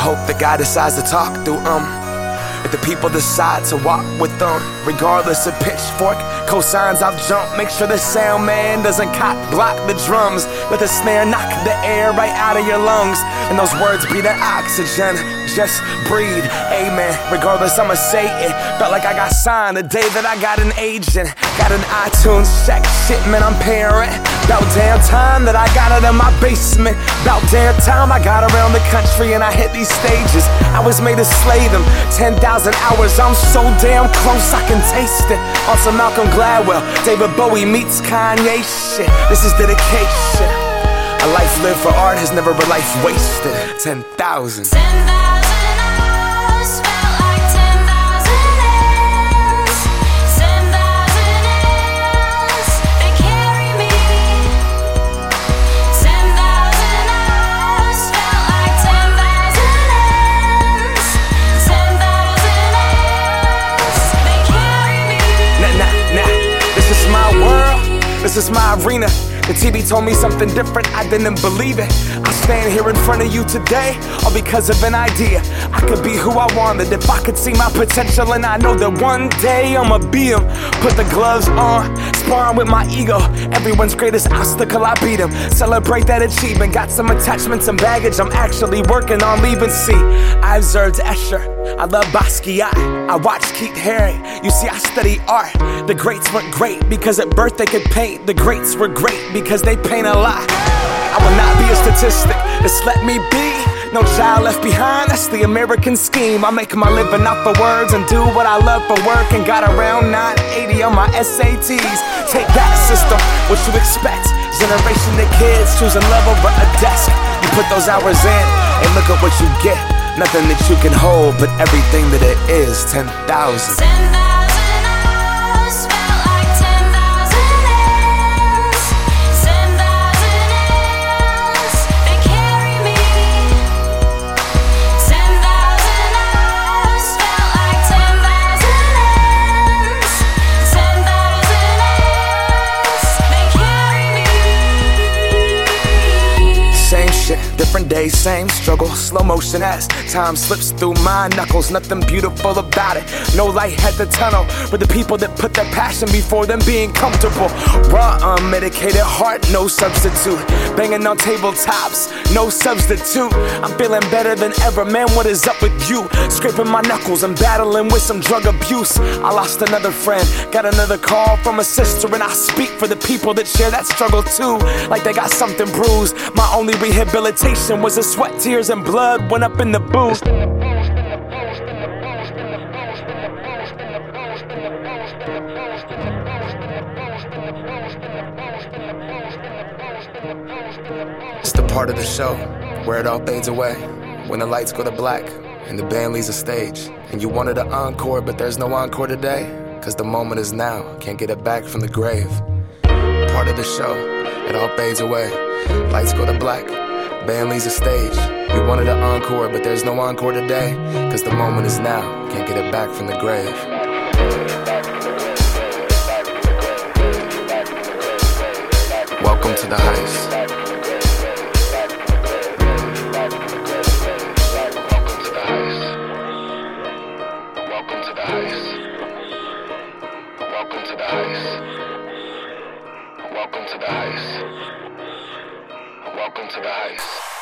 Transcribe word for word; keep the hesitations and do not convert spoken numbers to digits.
hope that God decides to talk through um if the people decide to walk with them. Regardless of pitchfork, cosigns I've jumped. Make sure the sound man doesn't cock block the drums. Let the snare knock the air right out of your lungs, and those words be the oxygen. Just breathe, amen. Regardless, I'ma say it. Felt like I got signed the day that I got an agent. Got an iTunes check, shit man, I'm paying rent. About damn time that I got it in my basement. About damn time I got around the country and I hit these stages. I was made to slay them. ten thousand hours, I'm so damn close I can taste it. On some Malcolm Gladwell, David Bowie meets Kanye shit. This is dedication. A life lived for art has never a life wasted. ten thousand. ten thousand hours felt like ten thousand hands. ten thousand hands, they carry me. ten thousand hours felt like ten thousand hands. ten thousand hands, they carry me. Nah, nah, nah. This is my world. This is my arena. The T V told me something different, I didn't believe it. I stand here in front of you today, all because of an idea. I could be who I wanted if I could see my potential, and I know that one day I'ma be him. Put the gloves on, sparring with my ego. Everyone's greatest obstacle, I beat him. Celebrate that achievement, got some attachments and baggage I'm actually working on leaving. See, I observed Escher, I love Basquiat, I watched Keith Haring. You see, I study art. The greats weren't great because at birth they could paint. The greats were great because they paint a lot. I will not be a statistic, just let me be. No child left behind, that's the American scheme. I make my living off of words and do what I love for work, and got around nine eighty on my S A Ts. Take that, system, what you expect? Generation of kids choosing love over a desk. You put those hours in and look at what you get. Nothing that you can hold, but everything that it is. ten thousand. ten thousand hours felt like ten thousand hands. ten thousand hands, they carry me. ten thousand hours felt like ten thousand hands. ten thousand hands, they carry me. Same shit, different days, same struggle. Slow motion as time slips through my knuckles. Nothing beautiful about it. No light at the tunnel. We're the people that put their passion before them being comfortable. Raw, unmedicated heart, no substitute. Banging on tabletops, no substitute. I'm feeling better than ever, man, what is up with you? Scraping my knuckles and battling with some drug abuse. I lost another friend, got another call from a sister, and I speak for the people that share that struggle too. Like they got something bruised. My only rehabilitation was the sweat, tears, and blood went up in the booth. It's the part of the show where it all fades away, when the lights go to black and the band leaves the stage. And you wanted an encore, but there's no encore today, cause the moment is now, can't get it back from the grave. Part of the show, it all fades away, lights go to black, band leaves the stage. You wanted an encore, but there's no encore today, cause the moment is now, can't get it back from the grave. Welcome to the heist. Welcome to the heist. Welcome to the heist. Welcome to the heist. Welcome to the heist. Welcome to the heist.